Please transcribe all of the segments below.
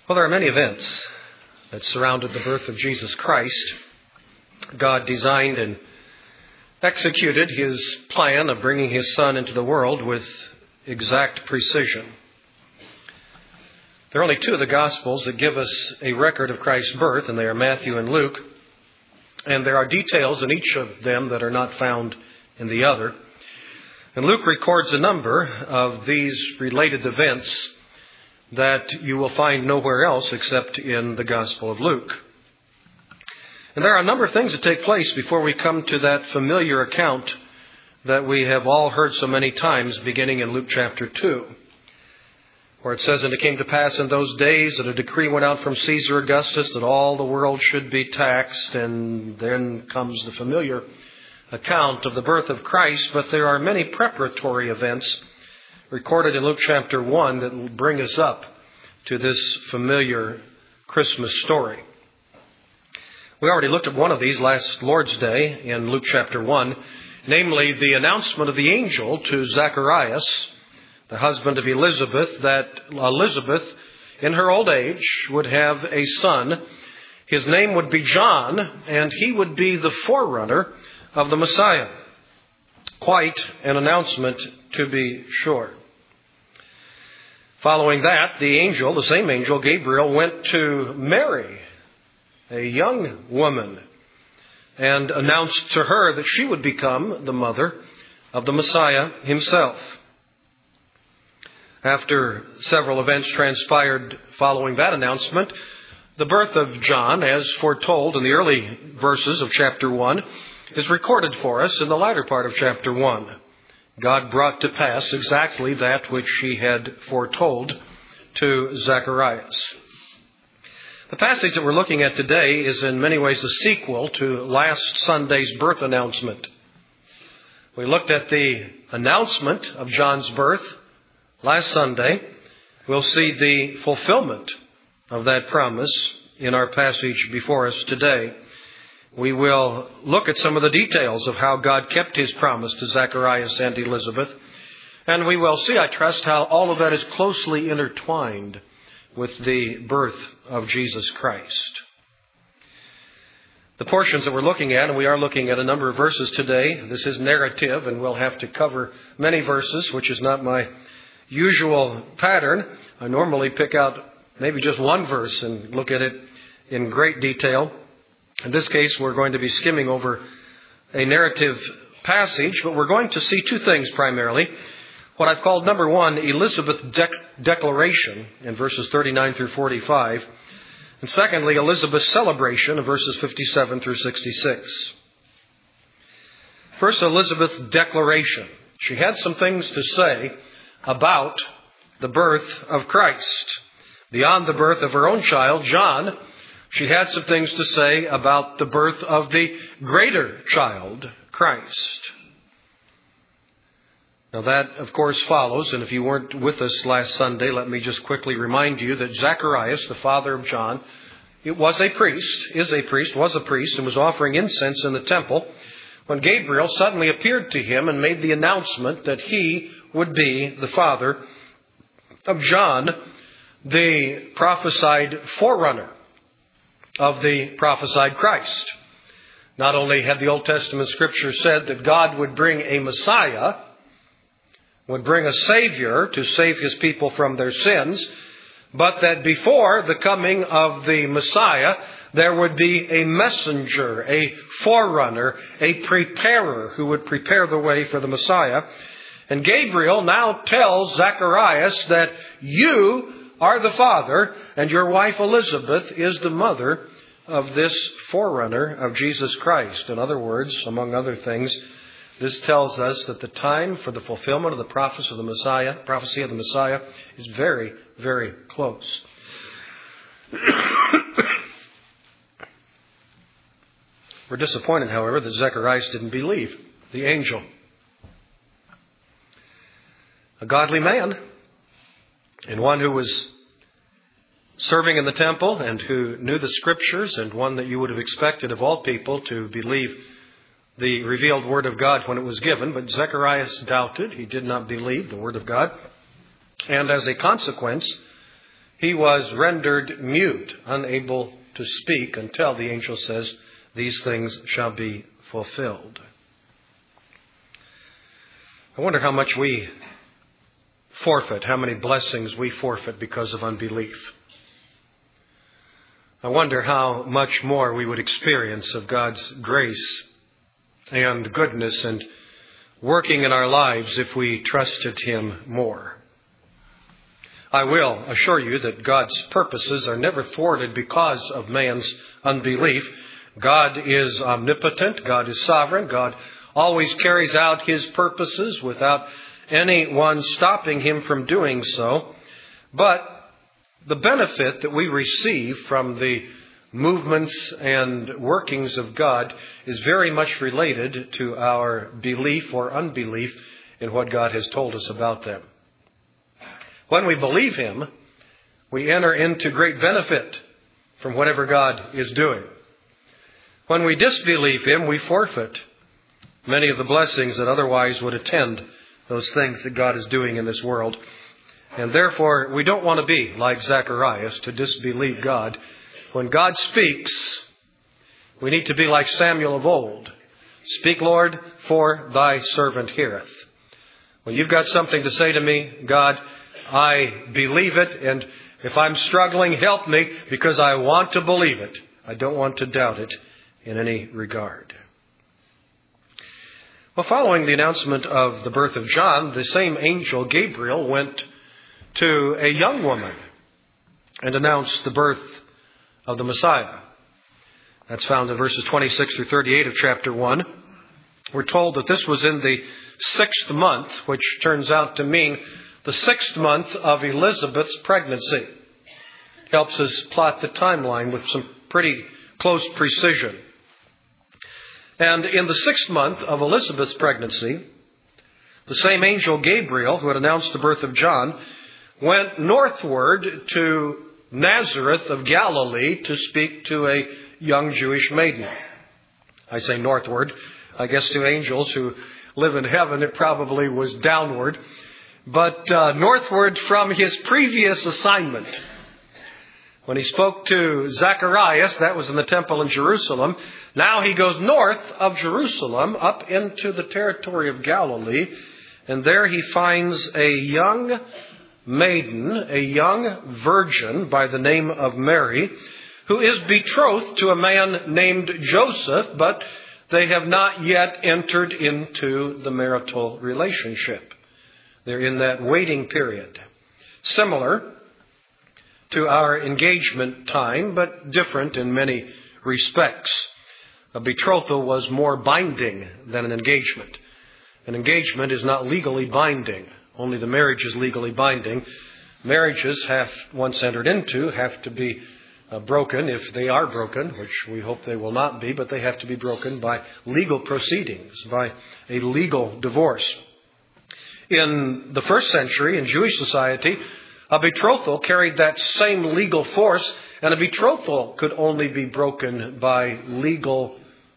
Well, there are many events that surrounded the birth of Jesus Christ. God designed and executed His plan of bringing His Son into the world with exact precision. There are only two of the Gospels that give us a record of Christ's birth, and they are Matthew and Luke. And there are details in each of them that are not found in the other. And Luke records a number of these related events that you will find nowhere else except in the Gospel of Luke. And there are a number of things that take place before we come to that familiar account that we have all heard so many times, beginning in Luke chapter 2, where it says, "And it came to pass in those days that a decree went out from Caesar Augustus that all the world should be taxed." And then comes the familiar account of the birth of Christ. But there are many preparatory events recorded in Luke chapter 1 that will bring us up to this familiar Christmas story. We already looked at one of these last Lord's Day in Luke chapter 1, namely the announcement of the angel to Zacharias, the husband of Elizabeth, that Elizabeth, in her old age, would have a son. His name would be John, and he would be the forerunner of the Messiah. Quite an announcement, to be sure. Following that, the same angel, Gabriel, went to Mary, a young woman, and announced to her that she would become the mother of the Messiah himself. After several events transpired following that announcement, the birth of John, as foretold in the early verses of chapter 1, is recorded for us in the latter part of chapter 1. God brought to pass exactly that which He had foretold to Zacharias. The passage that we're looking at today is in many ways a sequel to last Sunday's birth announcement. We looked at the announcement of John's birth last Sunday. We'll see the fulfillment of that promise in our passage before us today. We will look at some of the details of how God kept His promise to Zacharias and Elizabeth. And we will see, I trust, how all of that is closely intertwined with the birth of Jesus Christ. The portions that we're looking at, and we are looking at a number of verses today. This is narrative, and we'll have to cover many verses, which is not my usual pattern. I normally pick out maybe just one verse and look at it in great detail. In this case, we're going to be skimming over a narrative passage, but we're going to see two things primarily. What I've called, number one, Elizabeth's declaration in verses 39 through 45. And secondly, Elizabeth's celebration in verses 57 through 66. First, Elizabeth's declaration. She had some things to say about the birth of Christ. Beyond the birth of her own child, John, she had some things to say about the birth of the greater child, Christ. Now that, of course, follows, and if you weren't with us last Sunday, let me just quickly remind you that Zacharias, the father of John, was a priest, and was offering incense in the temple when Gabriel suddenly appeared to him and made the announcement that he would be the father of John, the prophesied forerunner of the prophesied Christ. Not only had the Old Testament Scripture said that God would bring a Messiah, would bring a Savior to save His people from their sins, but that before the coming of the Messiah, there would be a messenger, a forerunner, a preparer who would prepare the way for the Messiah. And Gabriel now tells Zacharias that you are the father, and your wife Elizabeth is the mother of this forerunner of Jesus Christ. In other words, among other things, this tells us that the time for the fulfillment of the prophecy of the Messiah is very, very close. We're disappointed, however, that Zacharias didn't believe the angel. A godly man, and one who was serving in the temple and who knew the Scriptures, and one that you would have expected of all people to believe the revealed Word of God when it was given. But Zacharias doubted. He did not believe the Word of God. And as a consequence, he was rendered mute, unable to speak until the angel says, these things shall be fulfilled. I wonder how much we forfeit, how many blessings we forfeit because of unbelief. I wonder how much more we would experience of God's grace and goodness and working in our lives if we trusted Him more. I will assure you that God's purposes are never thwarted because of man's unbelief. God is omnipotent. God is sovereign. God always carries out His purposes without anyone stopping Him from doing so. But the benefit that we receive from the movements and workings of God is very much related to our belief or unbelief in what God has told us about them. When we believe Him, we enter into great benefit from whatever God is doing. When we disbelieve Him, we forfeit many of the blessings that otherwise would attend those things that God is doing in this world. And therefore, we don't want to be like Zacharias, to disbelieve God. When God speaks, we need to be like Samuel of old. Speak, Lord, for thy servant heareth. When you've got something to say to me, God, I believe it, and if I'm struggling, help me, because I want to believe it. I don't want to doubt it in any regard. Well, following the announcement of the birth of John, the same angel, Gabriel, went to a young woman and announced the birth of the Messiah. That's found in verses 26 through 38 of chapter 1. We're told that this was in the 6th month, which turns out to mean the 6th month of Elizabeth's pregnancy. Helps us plot the timeline with some pretty close precision. And in the 6th month of Elizabeth's pregnancy, the same angel Gabriel, who had announced the birth of John, went northward to Nazareth of Galilee to speak to a young Jewish maiden. I say northward. I guess to angels who live in heaven, it probably was downward. But northward from his previous assignment. When he spoke to Zacharias, that was in the temple in Jerusalem. Now he goes north of Jerusalem up into the territory of Galilee. And there he finds a young maiden, a young virgin by the name of Mary, who is betrothed to a man named Joseph, but they have not yet entered into the marital relationship. They're in that waiting period. Similar to our engagement time, but different in many respects. A betrothal was more binding than an engagement. An engagement is not legally binding. Only the marriage is legally binding. Marriages, once entered into, have to be broken, if they are broken, which we hope they will not be, but they have to be broken by legal proceedings, by a legal divorce. In the first century, in Jewish society, a betrothal carried that same legal force, and a betrothal could only be broken by legal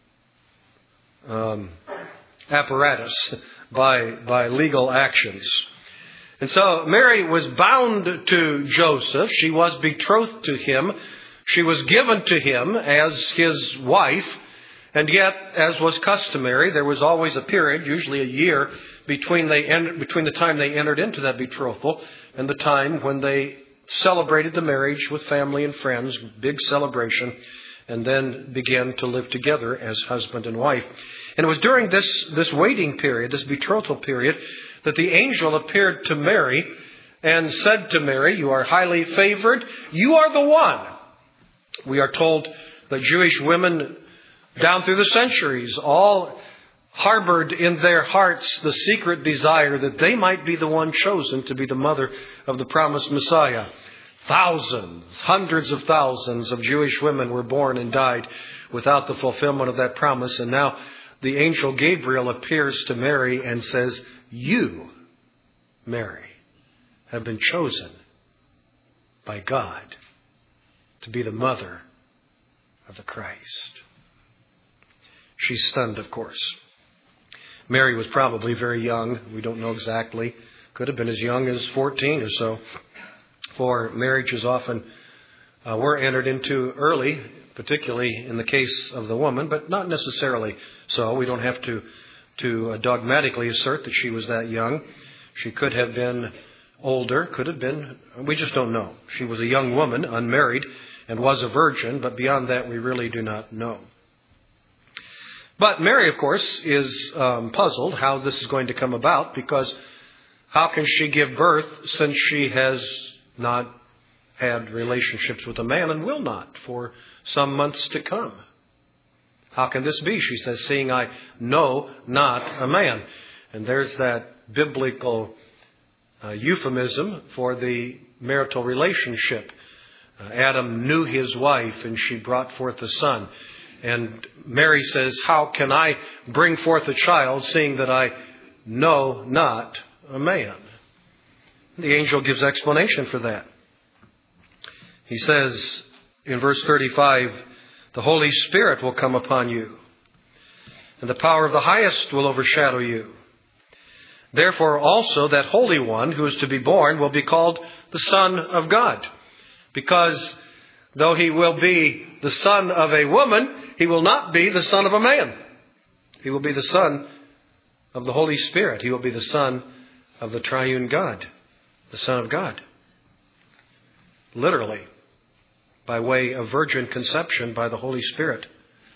apparatus, by legal actions. And so Mary was bound to Joseph. She was betrothed to him. She was given to him as his wife. And yet, as was customary, there was always a period, usually a year, between the time they entered into that betrothal and the time when they celebrated the marriage with family and friends, big celebration, and then began to live together as husband and wife. And it was during this waiting period, this betrothal period, that the angel appeared to Mary and said to Mary, "You are highly favored. You are the one." We are told that Jewish women down through the centuries all harbored in their hearts the secret desire that they might be the one chosen to be the mother of the promised Messiah. Thousands, hundreds of thousands of Jewish women were born and died without the fulfillment of that promise. And now the angel Gabriel appears to Mary and says, "You, Mary, have been chosen by God to be the mother of the Christ." She's stunned, of course. Mary was probably very young. We don't know exactly. Could have been as young as 14 or so. For marriages often were entered into early, particularly in the case of the woman, but not necessarily so. We don't have to dogmatically assert that she was that young. She could have been older, could have been, we just don't know. She was a young woman, unmarried, and was a virgin, but beyond that we really do not know. But Mary, of course, is puzzled how this is going to come about, because how can she give birth since she has not had relationships with a man and will not for some months to come? How can this be? She says, seeing I know not a man. And there's that biblical euphemism for the marital relationship. Adam knew his wife and she brought forth a son. And Mary says, how can I bring forth a child seeing that I know not a man? The angel gives explanation for that. He says in verse 35, the Holy Spirit will come upon you, and the power of the highest will overshadow you. Therefore also that Holy One who is to be born will be called the Son of God. Because though he will be the son of a woman, he will not be the son of a man. He will be the Son of the Holy Spirit. He will be the Son of the triune God, the Son of God. Literally, by way of virgin conception by the Holy Spirit.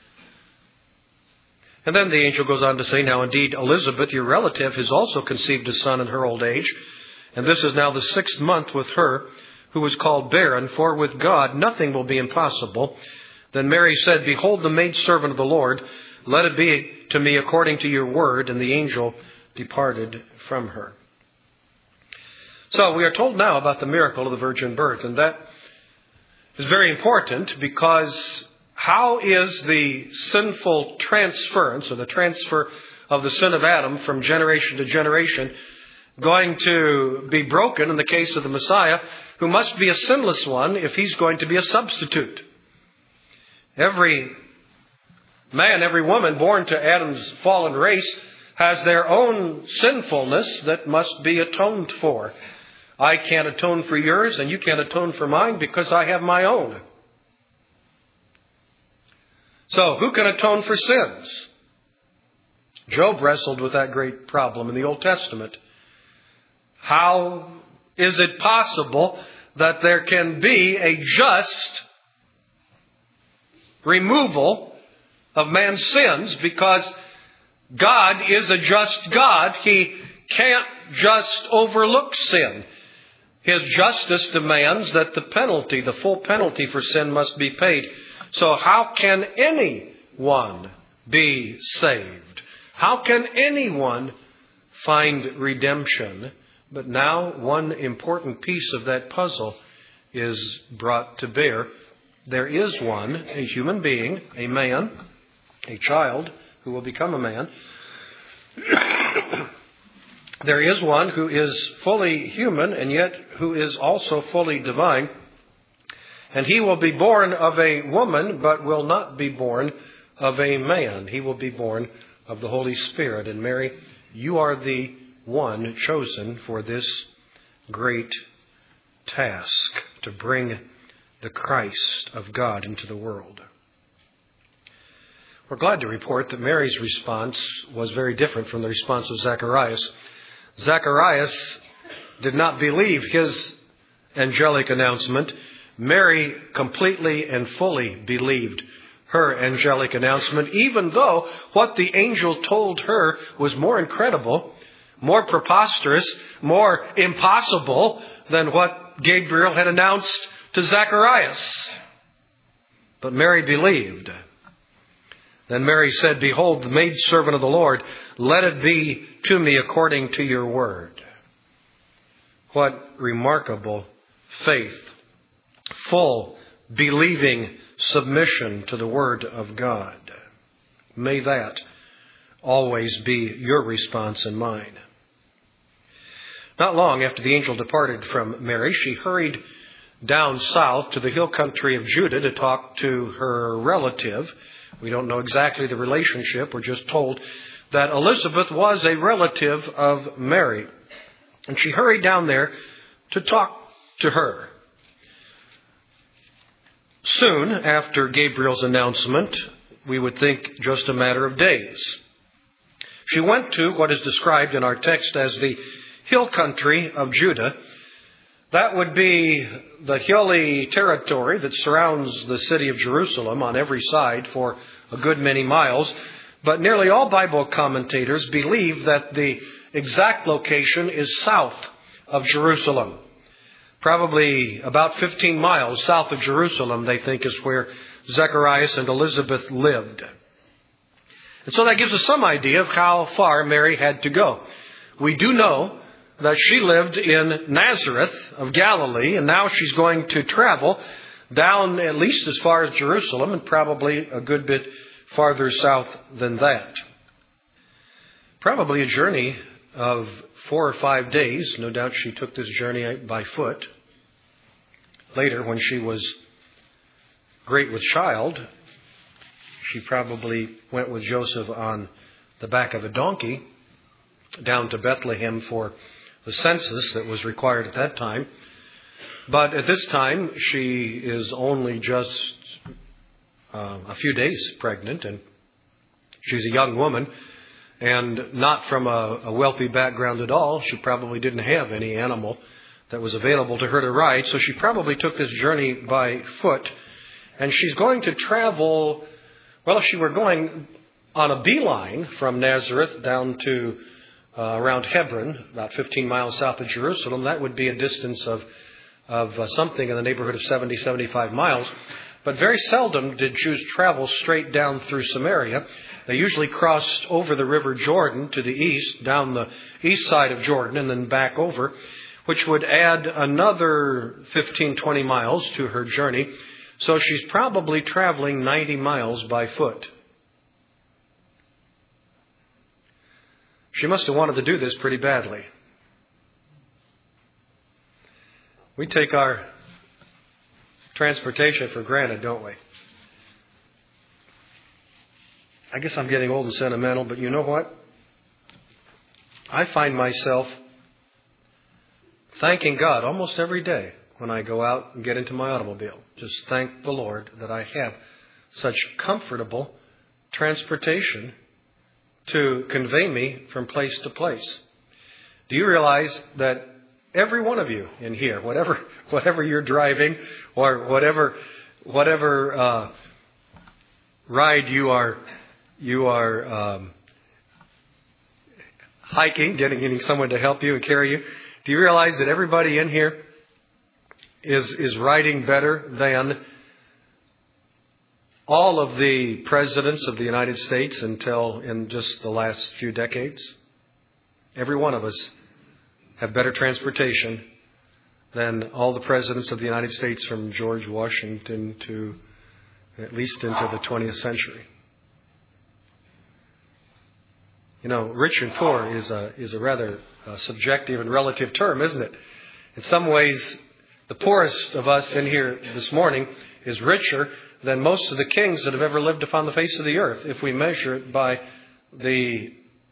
And then the angel goes on to say, now indeed Elizabeth, your relative, has also conceived a son in her old age. And this is now the 6th month with her, who was called barren, for with God nothing will be impossible. Then Mary said, behold the maidservant of the Lord, let it be to me according to your word. And the angel departed from her. So we are told now about the miracle of the virgin birth, and that is very important, because how is the sinful transference, or the transfer of the sin of Adam from generation to generation, going to be broken in the case of the Messiah, who must be a sinless one if he's going to be a substitute? Every man, every woman born to Adam's fallen race has their own sinfulness that must be atoned for. I can't atone for yours, and you can't atone for mine, because I have my own. So, who can atone for sins? Job wrestled with that great problem in the Old Testament. How is it possible that there can be a just removal of man's sins? Because God is a just God. He can't just overlook sin. His justice demands that the penalty, the full penalty for sin, must be paid. So how can anyone be saved? How can anyone find redemption? But now one important piece of that puzzle is brought to bear. There is one, a human being, a man, a child who will become a man. There is one who is fully human and yet who is also fully divine. And he will be born of a woman, but will not be born of a man. He will be born of the Holy Spirit. And Mary, you are the one chosen for this great task, to bring the Christ of God into the world. We're glad to report that Mary's response was very different from the response of Zacharias. Zacharias did not believe his angelic announcement. Mary completely and fully believed her angelic announcement, even though what the angel told her was more incredible, more preposterous, more impossible than what Gabriel had announced to Zacharias. But Mary believed. Then Mary said, behold, the maidservant of the Lord, let it be to me according to your word. What remarkable faith, full, believing submission to the word of God. May that always be your response and mine. Not long after the angel departed from Mary, she hurried down south to the hill country of Judah to talk to her relative. We don't know exactly the relationship. We're just told that Elizabeth was a relative of Mary. And she hurried down there to talk to her. Soon after Gabriel's announcement, we would think just a matter of days, she went to what is described in our text as the hill country of Judah. That would be the hilly territory that surrounds the city of Jerusalem on every side for a good many miles. But nearly all Bible commentators believe that the exact location is south of Jerusalem. Probably about 15 miles south of Jerusalem, they think, is where Zacharias and Elizabeth lived. And so that gives us some idea of how far Mary had to go. We do know that she lived in Nazareth of Galilee, and now she's going to travel down at least as far as Jerusalem and probably a good bit farther south than that. Probably a journey of 4 or 5 days. No doubt she took this journey by foot. Later, when she was great with child, she probably went with Joseph on the back of a donkey down to Bethlehem for the census that was required at that time. But at this time, she is only just a few days pregnant, and she's a young woman and not from a wealthy background at all. She probably didn't have any animal that was available to her to ride, so she probably took this journey by foot. And she's going to travel, well, if she were going on a beeline from Nazareth down to around Hebron, about 15 miles south of Jerusalem, that would be a distance of something in the neighborhood of 70, 75 miles. But very seldom did Jews travel straight down through Samaria. They usually crossed over the river Jordan to the east, down the east side of Jordan, and then back over, which would add another 15, 20 miles to her journey. So she's probably traveling 90 miles by foot. She must have wanted to do this pretty badly. We take our transportation for granted, don't we? I guess I'm getting old and sentimental, but you know what? I find myself thanking God almost every day when I go out and get into my automobile. Just thank the Lord that I have such comfortable transportation to convey me from place to place. Do you realize that every one of you in here, whatever you're driving or whatever ride you are hiking, getting someone to help you and carry you, do you realize that everybody in here is riding better than all of the presidents of the United States until in just the last few decades? Every one of us have better transportation than all the presidents of the United States from George Washington to at least into the 20th century. You know, rich and poor is a rather subjective and relative term, isn't it? In some ways, the poorest of us in here this morning is richer than most of the kings that have ever lived upon the face of the earth, if we measure it by the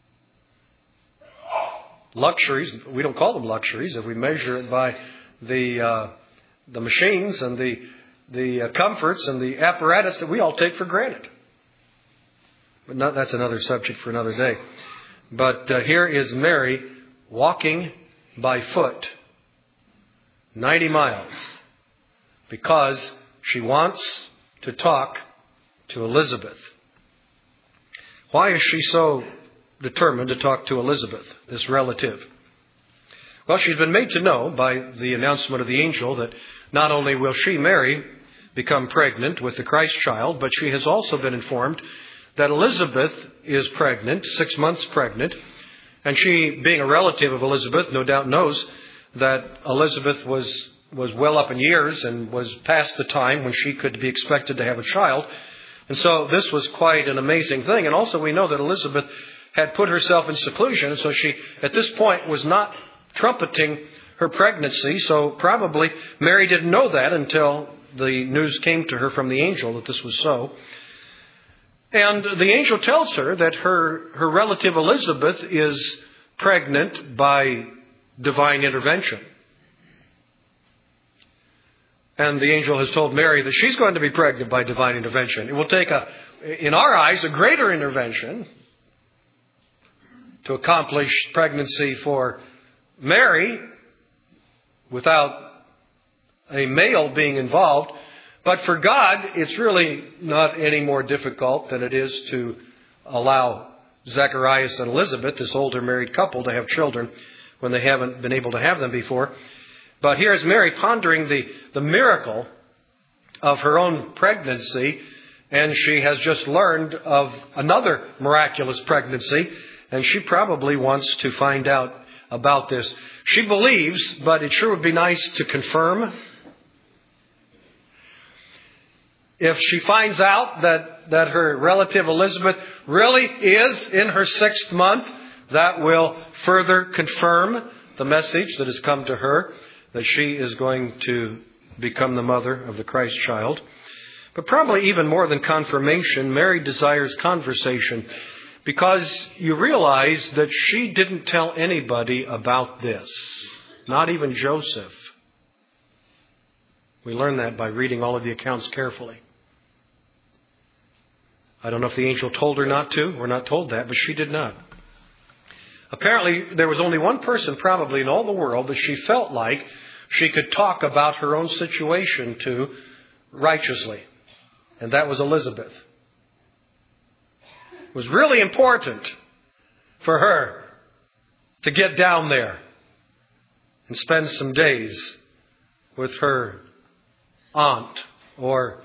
luxuries. We don't call them luxuries. If we measure it by the machines and the comforts and the apparatus that we all take for granted. But that's another subject for another day. But here is Mary walking by foot 90 miles because she wants to talk to Elizabeth. Why is she so determined to talk to Elizabeth, this relative? Well, she's been made to know by the announcement of the angel that not only will she, Mary, become pregnant with the Christ child, but she has also been informed that Elizabeth is pregnant, 6 months pregnant, and she, being a relative of Elizabeth, no doubt knows that Elizabeth was well up in years and was past the time when she could be expected to have a child. And so this was quite an amazing thing. And also we know that Elizabeth had put herself in seclusion, so she, at this point, was not trumpeting her pregnancy. So probably Mary didn't know that until the news came to her from the angel that this was so. And the angel tells her that her relative Elizabeth is pregnant by divine intervention. And the angel has told Mary that she's going to be pregnant by divine intervention. It will take, in our eyes, a greater intervention to accomplish pregnancy for Mary without a male being involved. But for God, it's really not any more difficult than it is to allow Zacharias and Elizabeth, this older married couple, to have children when they haven't been able to have them before. But here's Mary pondering the miracle of her own pregnancy, and she has just learned of another miraculous pregnancy, and she probably wants to find out about this. She believes, but it sure would be nice to confirm. If she finds out that her relative Elizabeth really is in her 6th month, that will further confirm the message that has come to her, that she is going to become the mother of the Christ child. But probably even more than confirmation, Mary desires conversation, because you realize that she didn't tell anybody about this, not even Joseph. We learn that by reading all of the accounts carefully. I don't know if the angel told her not to. We're not told that, but she did not. Apparently, there was only one person probably in all the world that she felt like she could talk about her own situation to righteously. And that was Elizabeth. It was really important for her to get down there and spend some days with her aunt, or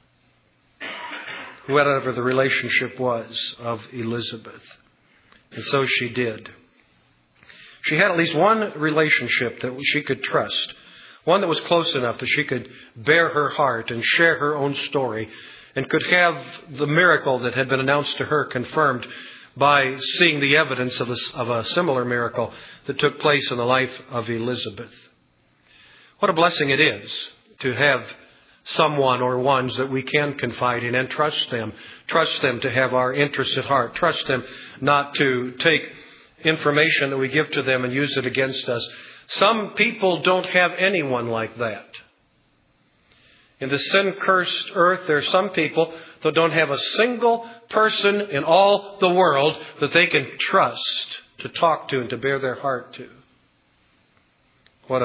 whatever the relationship was of Elizabeth. And so she did. She had at least one relationship that she could trust. One that was close enough that she could bare her heart and share her own story, and could have the miracle that had been announced to her confirmed by seeing the evidence of a similar miracle that took place in the life of Elizabeth. What a blessing it is to have someone or ones that we can confide in and trust them. Trust them to have our interests at heart. Trust them not to take information that we give to them and use it against us. Some people don't have anyone like that. In the sin-cursed earth, there are some people that don't have a single person in all the world that they can trust to talk to and to bare their heart to. What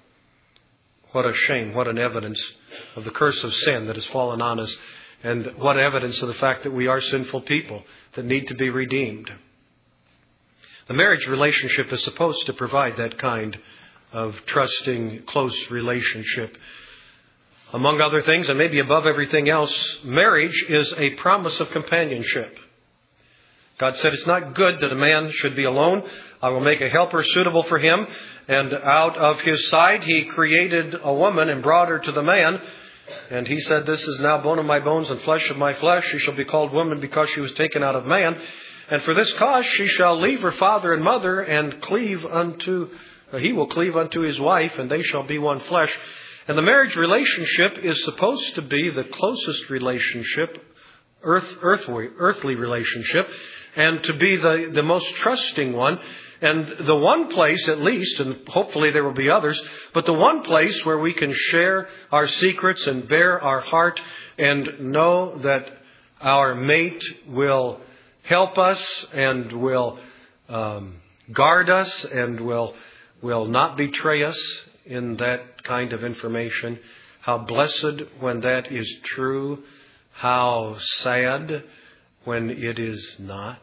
a shame, what an evidence of the curse of sin that has fallen on us, and what evidence of the fact that we are sinful people that need to be redeemed. The marriage relationship is supposed to provide that kind of trusting, close relationship. Among other things, and maybe above everything else, marriage is a promise of companionship. God said it's not good that a man should be alone. I will make a helper suitable for him. And out of his side he created a woman and brought her to the man. And he said, this is now bone of my bones and flesh of my flesh. She shall be called woman because she was taken out of man. And for this cause she shall leave her father and mother and he will cleave unto his wife, and they shall be one flesh. And the marriage relationship is supposed to be the closest relationship, earthly relationship, and to be the most trusting one. And the one place, at least, and hopefully there will be others, but the one place where we can share our secrets and bare our heart and know that our mate will help us and will guard us and will not betray us in that kind of information. How blessed when that is true. How sad when it is not.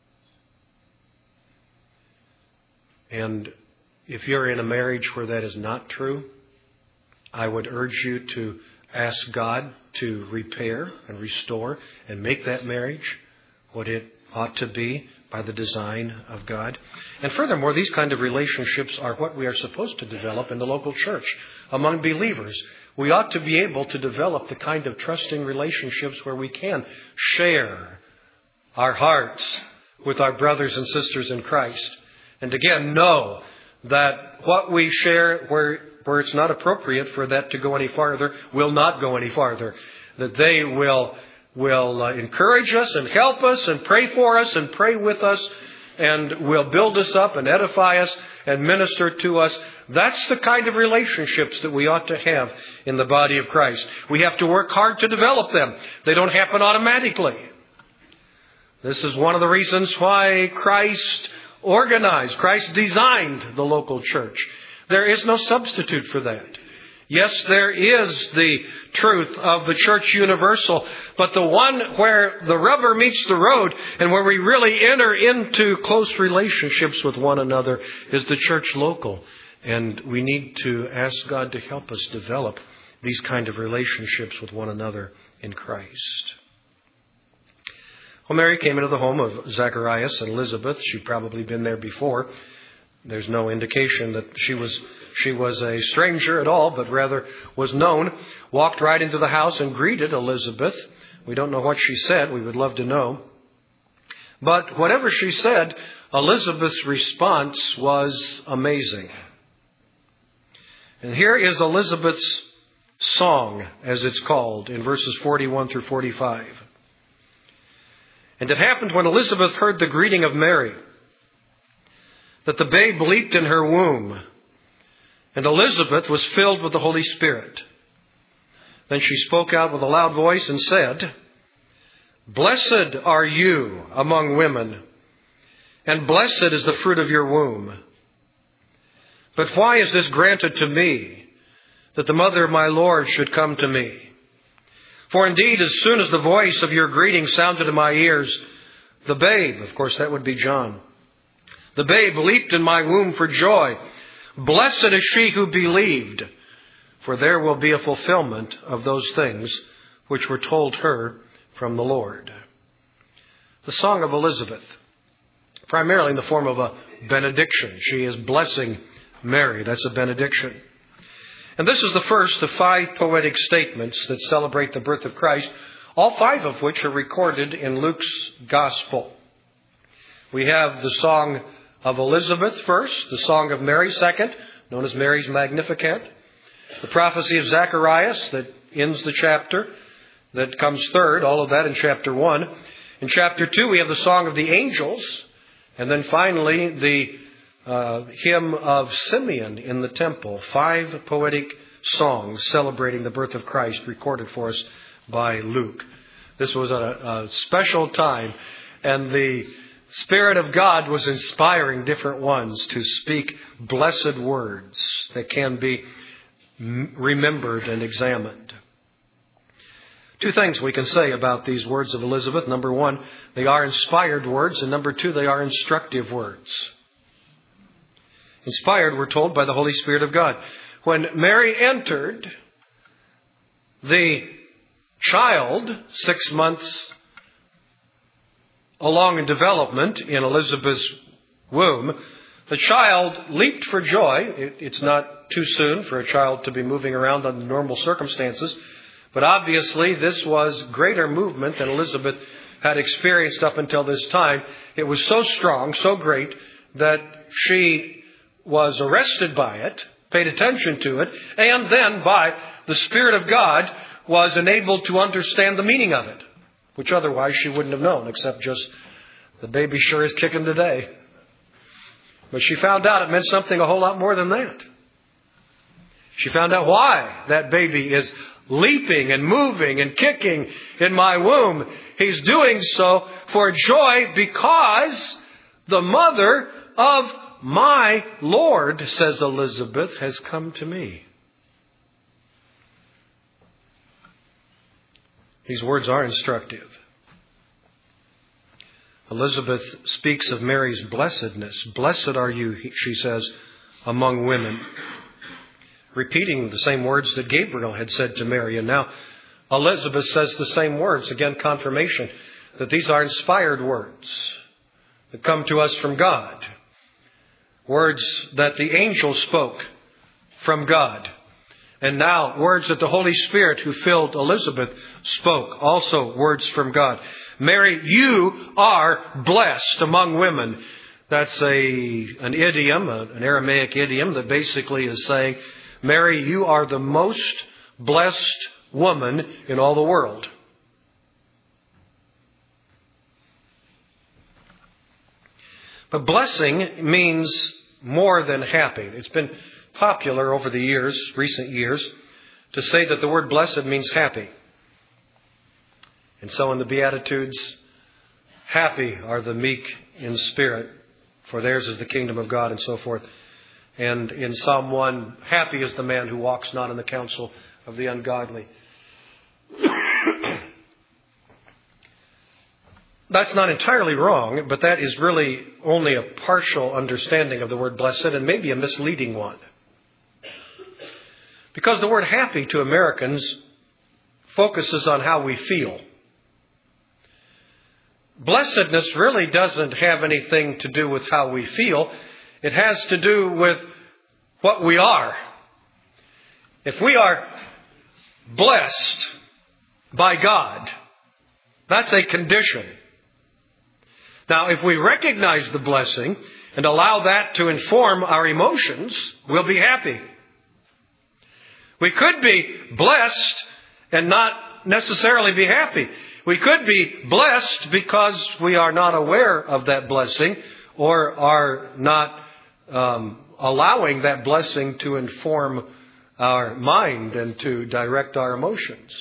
And if you're in a marriage where that is not true, I would urge you to ask God to repair and restore and make that marriage what it ought to be by the design of God. And furthermore, these kind of relationships are what we are supposed to develop in the local church among believers. We ought to be able to develop the kind of trusting relationships where we can share our hearts with our brothers and sisters in Christ. And again, know that what we share where it's not appropriate for that to go any farther will not go any farther. That they will encourage us and help us and pray for us and pray with us and will build us up and edify us and minister to us. That's the kind of relationships that we ought to have in the body of Christ. We have to work hard to develop them. They don't happen automatically. This is one of the reasons why Christ designed the local church. There is no substitute for that. Yes, there is the truth of the church universal, but the one where the rubber meets the road and where we really enter into close relationships with one another is the church local. And we need to ask God to help us develop these kind of relationships with one another in Christ. Well, Mary came into the home of Zacharias and Elizabeth. She'd probably been there before. There's no indication that she was a stranger at all, but rather was known. Walked right into the house and greeted Elizabeth. We don't know what she said. We would love to know. But whatever she said, Elizabeth's response was amazing. And here is Elizabeth's song, as it's called, in verses 41 through 45. And it happened when Elizabeth heard the greeting of Mary, that the babe leaped in her womb, and Elizabeth was filled with the Holy Spirit. Then she spoke out with a loud voice and said, "Blessed are you among women, and blessed is the fruit of your womb. But why is this granted to me, that the mother of my Lord should come to me? For indeed, as soon as the voice of your greeting sounded in my ears, the babe," of course that would be John, "the babe leaped in my womb for joy. Blessed is she who believed, for there will be a fulfillment of those things which were told her from the Lord." The song of Elizabeth, primarily in the form of a benediction. She is blessing Mary. That's a benediction. And this is the first of 5 poetic statements that celebrate the birth of Christ, all 5 of which are recorded in Luke's Gospel. We have the song of Elizabeth first, the song of Mary second, known as Mary's Magnificat, the prophecy of Zacharias that ends the chapter, that comes third, all of that in chapter 1. In chapter 2 we have the song of the angels, and then finally the hymn of Simeon in the temple. 5 poetic songs celebrating the birth of Christ recorded for us by Luke. This was a special time, and the Spirit of God was inspiring different ones to speak blessed words that can be remembered and examined. 2 things we can say about these words of Elizabeth. Number 1, they are inspired words, and number 2, they are instructive words. Inspired, we're told, by the Holy Spirit of God. When Mary entered, the child, 6 months along in development in Elizabeth's womb, the child leaped for joy. It's not too soon for a child to be moving around under normal circumstances, but obviously this was greater movement than Elizabeth had experienced up until this time. It was so strong, so great, that she was arrested by it, paid attention to it, and then by the Spirit of God was enabled to understand the meaning of it, which otherwise she wouldn't have known, except just the baby sure is kicking today. But she found out it meant something a whole lot more than that. She found out why that baby is leaping and moving and kicking in my womb. He's doing so for joy because the mother of my Lord, says Elizabeth, has come to me. These words are instructive. Elizabeth speaks of Mary's blessedness. Blessed are you, she says, among women. Repeating the same words that Gabriel had said to Mary. And now Elizabeth says the same words. Again, confirmation that these are inspired words that come to us from God. Words that the angel spoke from God. And now words that the Holy Spirit who filled Elizabeth spoke. Also words from God. Mary, you are blessed among women. That's an idiom, an Aramaic idiom that basically is saying, Mary, you are the most blessed woman in all the world. But blessing means more than happy. It's been popular over the years, recent years, to say that the word blessed means happy. And so in the Beatitudes, happy are the meek in spirit, for theirs is the kingdom of God, and so forth. And in Psalm 1, happy is the man who walks not in the counsel of the ungodly. That's not entirely wrong, but that is really only a partial understanding of the word blessed, and maybe a misleading one. Because the word happy to Americans focuses on how we feel. Blessedness really doesn't have anything to do with how we feel. It has to do with what we are. If we are blessed by God, that's a condition. Now, if we recognize the blessing and allow that to inform our emotions, we'll be happy. We could be blessed and not necessarily be happy. We could be blessed because we are not aware of that blessing or are not allowing that blessing to inform our mind and to direct our emotions.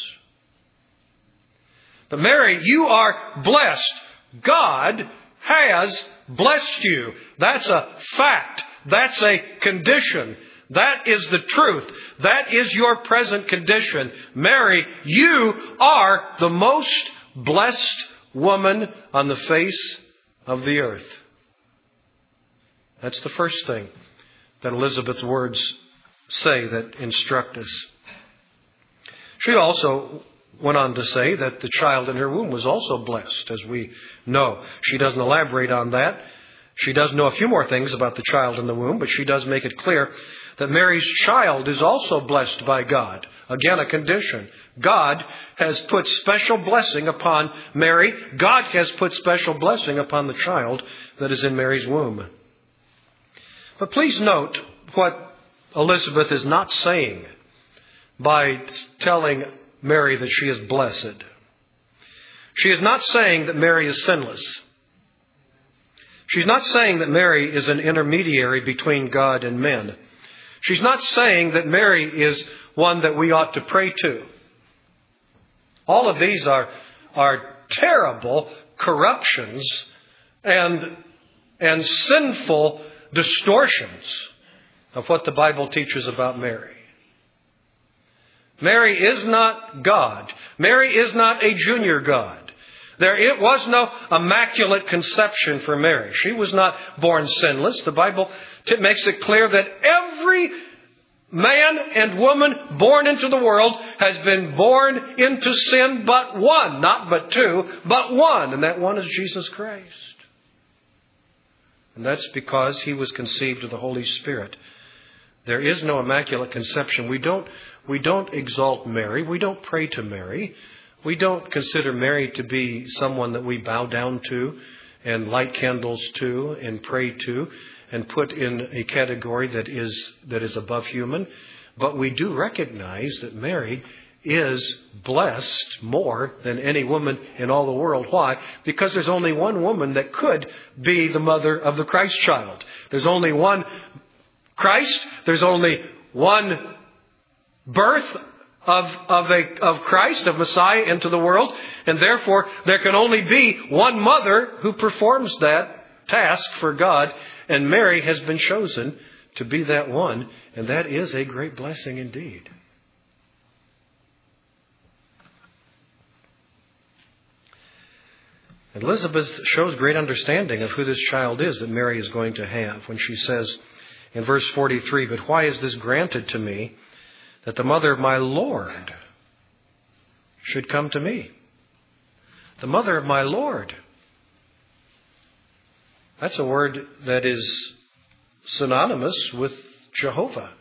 But Mary, you are blessed. God has blessed you. That's a fact. That's a condition. That is the truth. That is your present condition. Mary, you are the most blessed woman on the face of the earth. That's the first thing that Elizabeth's words say that instruct us. She also went on to say that the child in her womb was also blessed, as we know. She doesn't elaborate on that. She does know a few more things about the child in the womb, but she does make it clear that Mary's child is also blessed by God. Again, a condition. God has put special blessing upon Mary. God has put special blessing upon the child that is in Mary's womb. But please note what Elizabeth is not saying by telling Mary that she is blessed. She is not saying that Mary is sinless. She's not saying that Mary is an intermediary between God and men. She's not saying that Mary is one that we ought to pray to. All of these are terrible corruptions and sinful distortions of what the Bible teaches about Mary. Mary is not God. Mary is not a junior God. It was no immaculate conception for Mary. She was not born sinless. The Bible makes it clear that every man and woman born into the world has been born into sin but one. Not but two, but one. And that one is Jesus Christ. And that's because He was conceived of the Holy Spirit. There is no immaculate conception. We don't exalt Mary. We don't pray to Mary. We don't consider Mary to be someone that we bow down to and light candles to and pray to and put in a category that is above human. But we do recognize that Mary is blessed more than any woman in all the world. Why? Because there's only one woman that could be the mother of the Christ child. There's only one Christ. There's only one birth of Christ, of Messiah into the world. And therefore, there can only be one mother who performs that task for God. And Mary has been chosen to be that one. And that is a great blessing indeed. Elizabeth shows great understanding of who this child is that Mary is going to have when she says in verse 43, "But why is this granted to me, that the mother of my Lord should come to me?" The mother of my Lord. That's a word that is synonymous with Jehovah.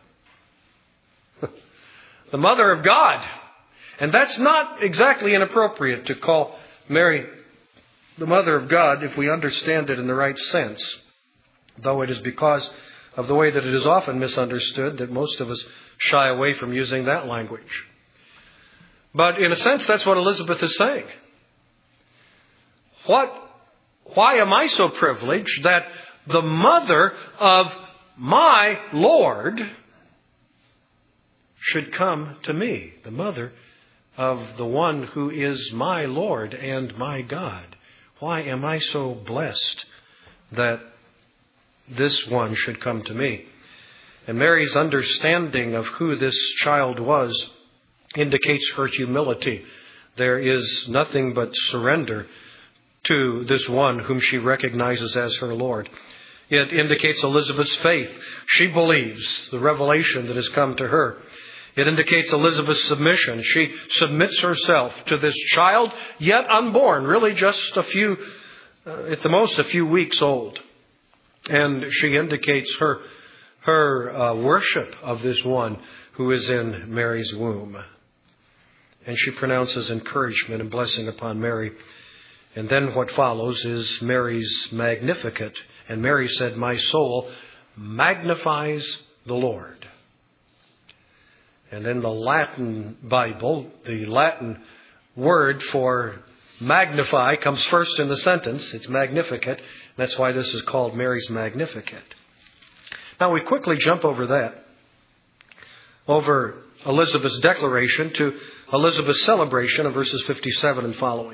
The mother of God. And that's not exactly inappropriate to call Mary the mother of God if we understand it in the right sense. Though it is because of the way that it is often misunderstood that most of us shy away from using that language. But in a sense, that's what Elizabeth is saying. Why am I so privileged that the mother of my Lord should come to me. The mother of the one who is my Lord and my God. Why am I so blessed that this one should come to me? And Mary's understanding of who this child was indicates her humility. There is nothing but surrender to this one whom she recognizes as her Lord. It indicates Elizabeth's faith. She believes the revelation that has come to her. It indicates Elizabeth's submission. She submits herself to this child, yet unborn, really just at the most a few weeks old. And she indicates her worship of this one who is in Mary's womb. And she pronounces encouragement and blessing upon Mary. And then what follows is Mary's Magnificat. And Mary said, "My soul magnifies the Lord." And in the Latin Bible, the Latin word for magnify comes first in the sentence. It's Magnificat. That's why this is called Mary's Magnificat. Now we quickly jump over that, over Elizabeth's declaration, to Elizabeth's celebration of verses 57 and following.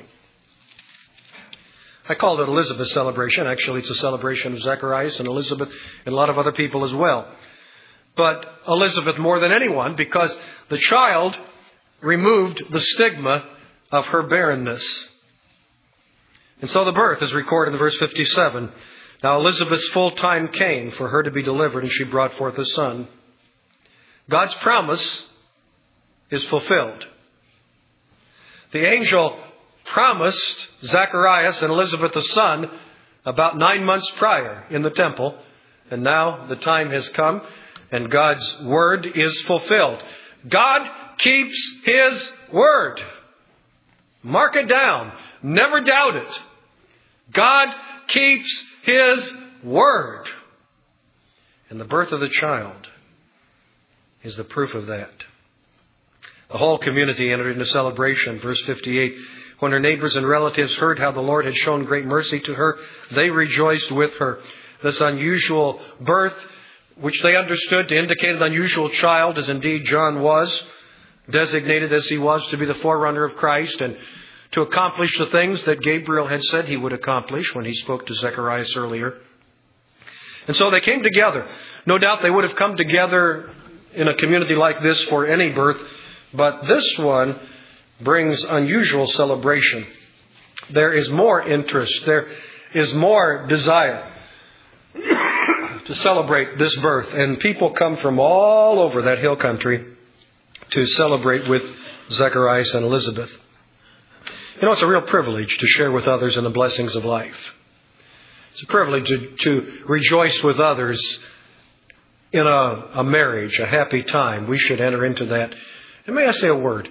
I called it Elizabeth's celebration. Actually, it's a celebration of Zacharias and Elizabeth and a lot of other people as well. But Elizabeth more than anyone, because the child removed the stigma of her barrenness. And so the birth is recorded in verse 57. Now Elizabeth's full time came for her to be delivered, and she brought forth a son. God's promise is fulfilled. The angel promised Zacharias and Elizabeth a son about 9 months prior in the temple. And now the time has come, and God's word is fulfilled. God keeps His word. Mark it down. Never doubt it. God keeps His word. And the birth of the child is the proof of that. The whole community entered into celebration. Verse 58, when her neighbors and relatives heard how the Lord had shown great mercy to her, they rejoiced with her. This unusual birth, which they understood to indicate an unusual child, as indeed John was, designated as he was to be the forerunner of Christ and to accomplish the things that Gabriel had said he would accomplish when he spoke to Zacharias earlier. And so they came together. No doubt they would have come together in a community like this for any birth, but this one brings unusual celebration. There is more interest. There is more desire to celebrate this birth. And people come from all over that hill country to celebrate with Zacharias and Elizabeth. You know, it's a real privilege to share with others in the blessings of life. It's a privilege to rejoice with others in a marriage, a happy time. We should enter into that. And may I say a word?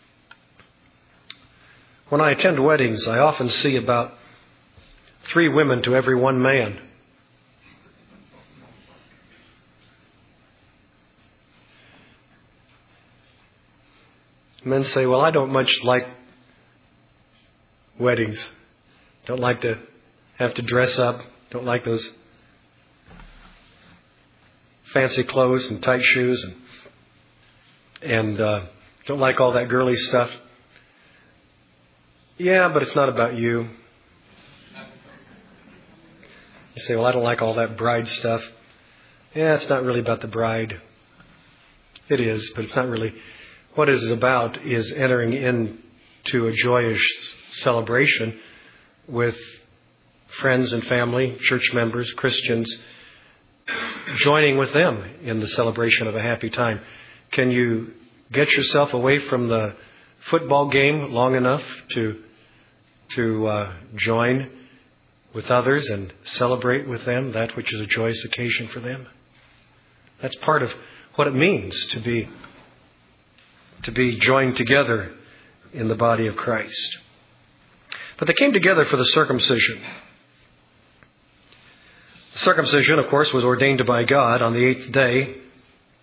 When I attend weddings, I often see about 3 women to every 1 man. Men say, well, I don't much like weddings. Don't like to have to dress up. Don't like those fancy clothes and tight shoes. And don't like all that girly stuff. Yeah, but it's not about you. You say, well, I don't like all that bride stuff. Yeah, it's not really about the bride. It is, but it's not really. What it is about is entering into a joyous celebration with friends and family, church members, Christians, joining with them in the celebration of a happy time. Can you get yourself away from the football game long enough to join with others and celebrate with them that which is a joyous occasion for them? That's part of what it means to be joined together in the body of Christ. But they came together for the circumcision. The circumcision, of course, was ordained by God on the 8th day.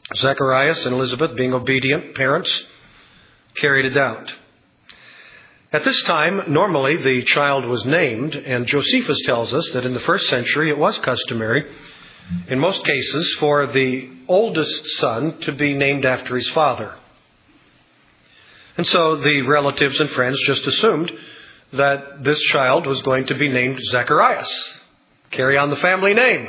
Zacharias and Elizabeth, being obedient parents, carried it out. At this time, normally the child was named, and Josephus tells us that in the first century it was customary, in most cases, for the oldest son to be named after his father. And so the relatives and friends just assumed that this child was going to be named Zacharias, carry on the family name.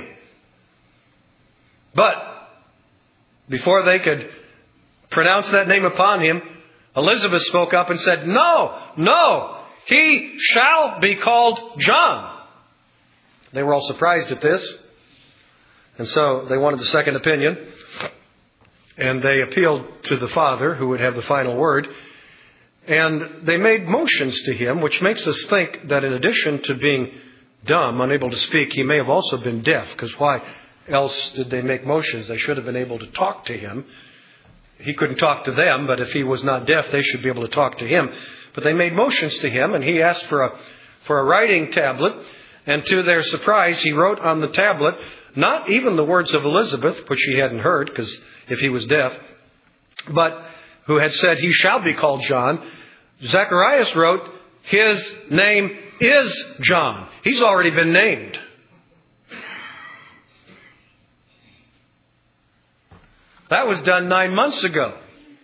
But before they could pronounce that name upon him, Elizabeth spoke up and said, No, he shall be called John. They were all surprised at this. And so they wanted the second opinion. And they appealed to the father, who would have the final word. And they made motions to him, which makes us think that in addition to being dumb, unable to speak, he may have also been deaf. Because why else did they make motions? They should have been able to talk to him. He couldn't talk to them, but if he was not deaf, they should be able to talk to him. But they made motions to him, and he asked for a writing tablet. And to their surprise, he wrote on the tablet, not even the words of Elizabeth, which he hadn't heard, because if he was deaf, but who had said, he shall be called John. Zacharias wrote, his name is John. He's already been named. That was done 9 months ago.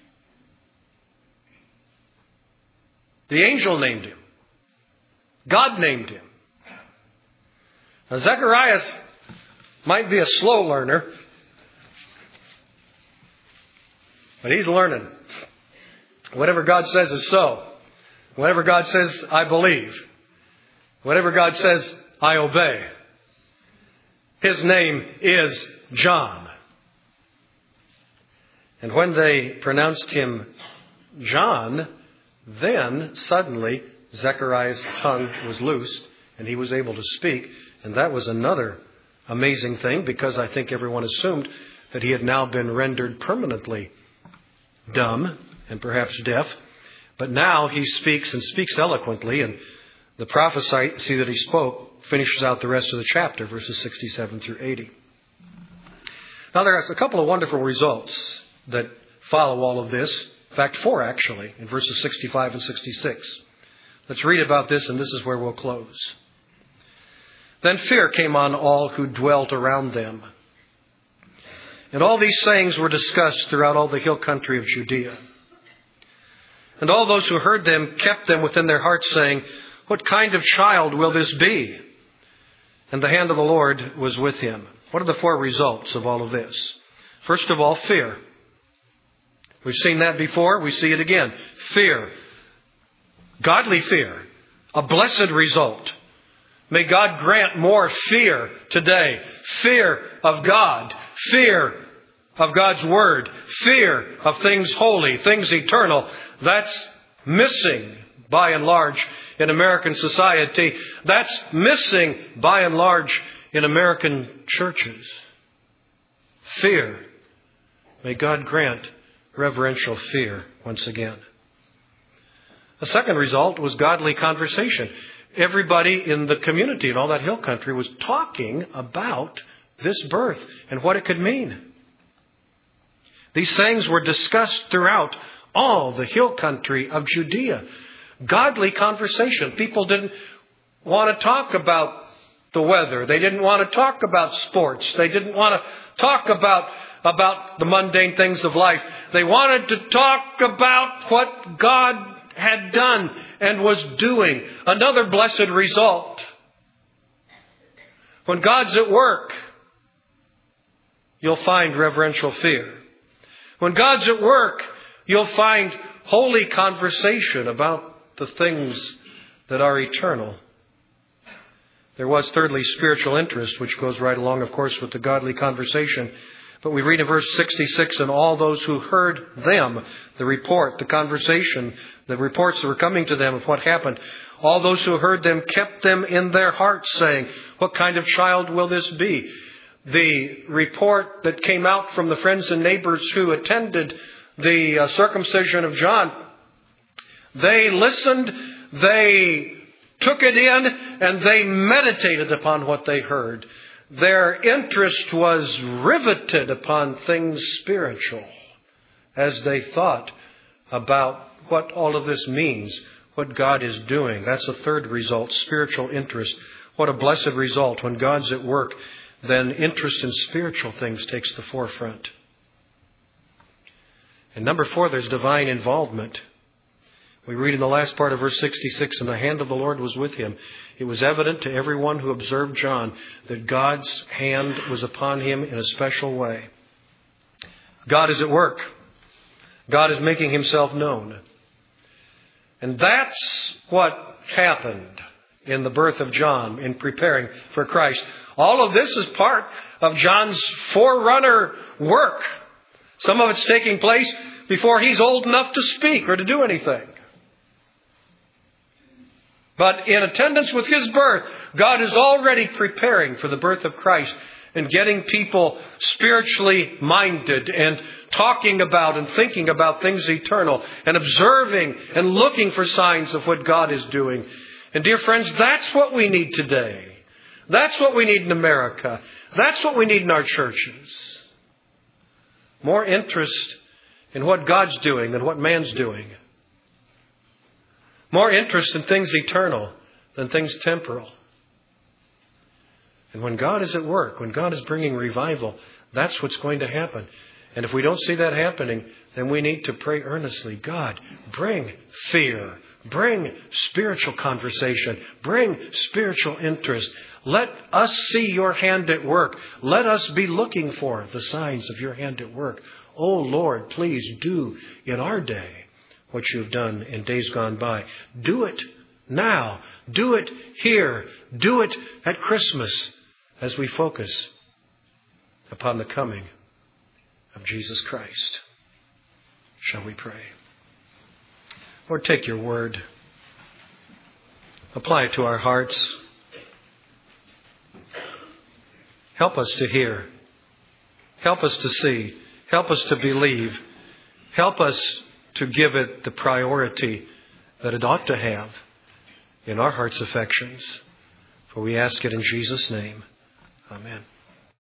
The angel named him. God named him. Now, Zacharias might be a slow learner, but he's learning. Whatever God says is so. Whatever God says, I believe. Whatever God says, I obey. His name is John. And when they pronounced him John, then suddenly Zechariah's tongue was loosed and he was able to speak. And that was another amazing thing, because I think everyone assumed that he had now been rendered permanently dumb and perhaps deaf. But now he speaks, and speaks eloquently, and the prophecy that he spoke finishes out the rest of the chapter, verses 67 through 80. Now there are a couple of wonderful results that follow all of this. In fact, 4 actually, in verses 65 and 66. Let's read about this, and this is where we'll close. Then fear came on all who dwelt around them. And all these sayings were discussed throughout all the hill country of Judea. And all those who heard them kept them within their hearts, saying, what kind of child will this be? And the hand of the Lord was with him. What are the 4 results of all of this? First of all, fear. We've seen that before. We see it again. Fear. Godly fear. A blessed result. May God grant more fear today. Fear of God. Fear of God's Word. Fear of things holy, things eternal. That's missing by and large in American society. That's missing by and large in American churches. Fear. May God grant reverential fear once again. A second result was godly conversation. Everybody in the community in all that hill country was talking about this birth and what it could mean. These things were discussed throughout all the hill country of Judea. Godly conversation. People didn't want to talk about the weather. They didn't want to talk about sports. They didn't want to talk about the mundane things of life. They wanted to talk about what God had done and was doing. Another blessed result. When God's at work, you'll find reverential fear. When God's at work, you'll find holy conversation about the things that are eternal. There was, thirdly, spiritual interest, which goes right along, of course, with the godly conversation. But we read in verse 66, and all those who heard them, the report, the conversation, the reports that were coming to them of what happened, all those who heard them kept them in their hearts, saying, what kind of child will this be? The report that came out from the friends and neighbors who attended the circumcision of John, they listened, they took it in, and they meditated upon what they heard. Their interest was riveted upon things spiritual as they thought about what all of this means what God is doing. That's the third result, spiritual interest. What a blessed result. When God's at work, then interest in spiritual things takes the forefront. And number 4, there's divine involvement. We read in the last part of verse 66, and the hand of the Lord was with him. It was evident to everyone who observed John that God's hand was upon him in a special way. God is at work. God is making himself known. And that's what happened in the birth of John, in preparing for Christ. All of this is part of John's forerunner work. Some of it's taking place before he's old enough to speak or to do anything. But in attendance with his birth, God is already preparing for the birth of Christ and getting people spiritually minded and talking about and thinking about things eternal and observing and looking for signs of what God is doing. And dear friends, that's what we need today. That's what we need in America. That's what we need in our churches. More interest in what God's doing than what man's doing. More interest in things eternal than things temporal. And when God is at work, when God is bringing revival, that's what's going to happen. And if we don't see that happening, then we need to pray earnestly. God, bring fear. Bring spiritual conversation. Bring spiritual interest. Let us see your hand at work. Let us be looking for the signs of your hand at work. Oh Lord, please do in our day what you've done in days gone by. Do it now. Do it here. Do it at Christmas as we focus upon the coming of Jesus Christ. Shall we pray? Lord, take your word. Apply it to our hearts. Help us to hear. Help us to see. Help us to believe. Help us to give it the priority that it ought to have in our heart's affections. For we ask it in Jesus' name. Amen.